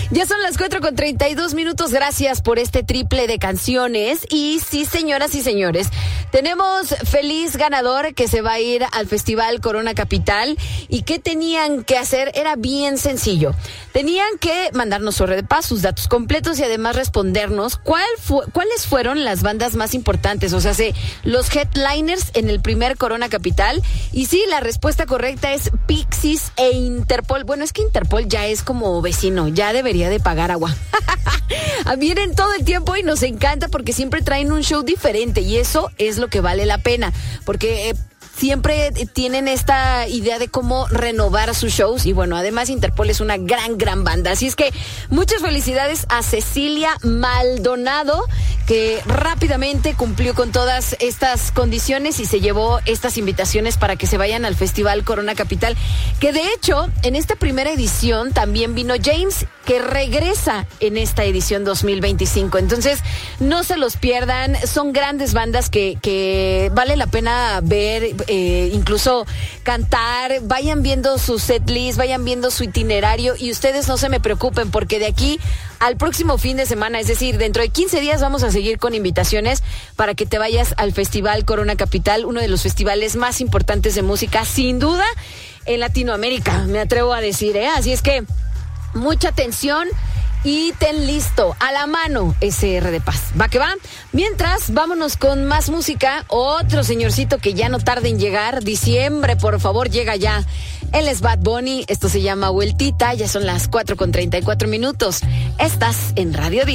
Ya son las 4:32. Gracias por este triple de canciones. Y sí, señoras y señores, tenemos feliz ganador que se va a ir al Festival Corona Capital. ¿Y qué tenían que hacer? Era bien sencillo. Tenían que mandarnos su red de paz, sus datos completos y además respondernos cuáles fueron las bandas más importantes, o sea, los headliners en el primer Corona Capital. Y sí, la respuesta correcta es Pixies e Interpol. Bueno, es que Interpol ya es como vecino, ya debería de pagar agua. Vienen todo el tiempo y nos encanta porque siempre traen un show diferente y eso es lo que vale la pena, porque siempre tienen esta idea de cómo renovar sus shows y bueno, además Interpol es una gran banda. Así es que muchas felicidades a Cecilia Maldonado, que rápidamente cumplió con todas estas condiciones y se llevó estas invitaciones para que se vayan al Festival Corona Capital, que de hecho en esta primera edición también vino James, que regresa en esta edición 2025. Entonces no se los pierdan, son grandes bandas que vale la pena ver, incluso cantar. Vayan viendo su setlist, vayan viendo su itinerario y ustedes no se me preocupen porque de aquí al próximo fin de semana, es decir, dentro de 15 días vamos a seguir con invitaciones para que te vayas al Festival Corona Capital, uno de los festivales más importantes de música, sin duda, en Latinoamérica, me atrevo a decir, Así es que mucha atención y ten listo, a la mano, ese R de Paz. ¿Va que va? Mientras, vámonos con más música. Otro señorcito que ya no tarda en llegar. Diciembre, por favor, llega ya. Él es Bad Bunny. Esto se llama Vueltita. Ya son las 4:34. Estás en Radio